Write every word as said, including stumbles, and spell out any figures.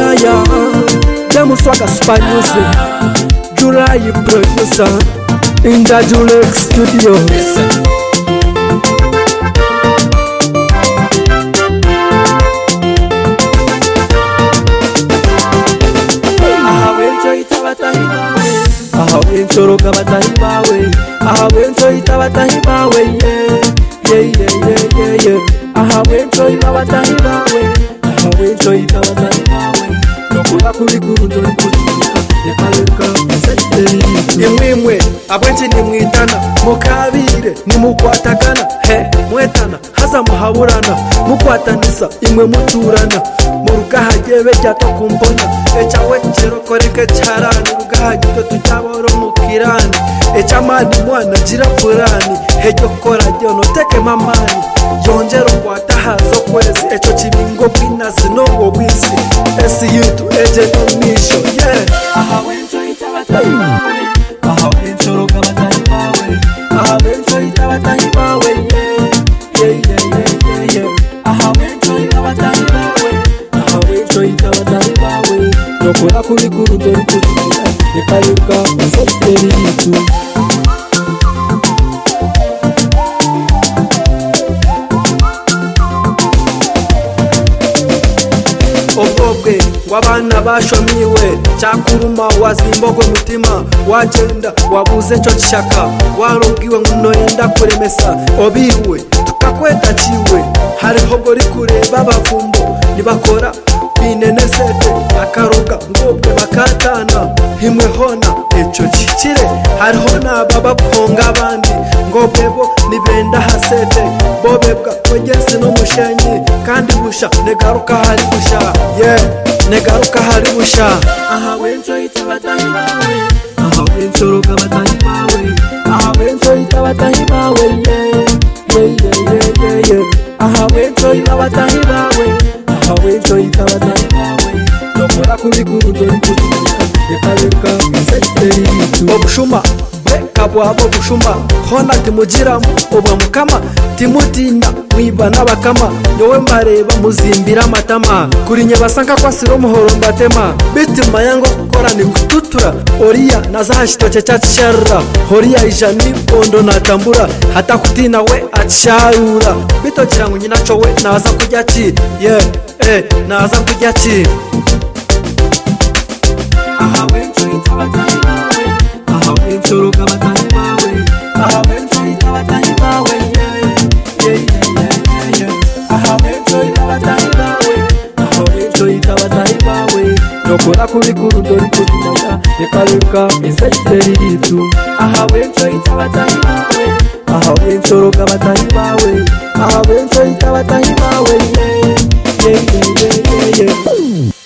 Fire, Demo Swagger Spy Music, July producer, in the Julex studio. Aha wenchoroga batahi bawe, aha wencho itabatahi bawe, yeah, yeah, yeah, yeah, yeah. Aha wencho itabatahi bawe, aha wencho itabatahi bawe. Nokora kubikuru ndo kutuka, yakaruka seteri. Imwimwe abwenche ni mwitana, mukabire ni mukwatakana, he mwetana haza muhaburana, mukwatanisa imwe muturana. Murugahaje beja to kumbonya, echa wechero koreke charani, rugahaje to tutaboro mukirani, echa mani mwana jira purani, hejo kora jono teke mamani, yonjero kwatahazo kwezi, echo chibingo binazi no wobisi, esi yutu eje no misho, yeah. Aha wencho itabatahi bawe, aha wencho roga batahi bawe, aha wencho itabatahi bawe, yeah, yeah, yeah, yeah, yeah. Aha wencho itabatahi bawe, wencho itabatahi bawe. Nokora kubikuru ndo kutuka, yakaruka seteri yitu. Obobwe wabana bashomiwe, cyakuruma wazimbogo mutima, wagenda wabuze cyo kishaka, warubwiwe nguno yenda kuremesa, obiwe tukakweta ciwe, hariho gori kureba abavumbo nibakora binenesete, akaruga ngobwe bakatana, himwe hona eco kikire, hariho nababa konga abandi, ngobwebo nibenda hasete, bobebwa wegese no mushenyi, kandi busha negaruka hari busha, yeah, negaruka hari busha. Aha wencho itabatahi bawe, aha wencho roga batahi bawe, aha wencho itabatahi bawe, yeah, yeah, yeah, yeah, yeah. Aha wencho itabatahi bawe, aha wencho itabatahi bawe. Nokora kubikuru ndo kutuka, yakaruka seteri yitu. Obushuma kabwabo bushuma, hona timujiramu obwa mukama, timutina mwiba n'abakama, nyowe mbareba muzimbira amatama, kuri nye basanka kwasiro muhoro mbatema, bitima yango gukora ni kututura, oriya nazahashitoke cyacishara, horiya ijani bondo natambura, hata kutina we acharura, bitokira ngo nyinaco we naza kujya ki, yeah, eh, naza kujya ki. Aha wencho itabatahi bawe, aha wencho roga batahi bawe, aha wencho itabatahi bawe, yeah, yeah, yeah, yeah, yeah. Aha wencho itabatahi bawe, aha wencho itabatahi bawe. Nokora kubikuru ndo kutuka, yakaruka seteri yitu. Aha wencho itabatahi bawe, aha wencho roga batahi bawe, aha wencho itabatahi bawe, yeah, yeah, yeah, yeah, yeah.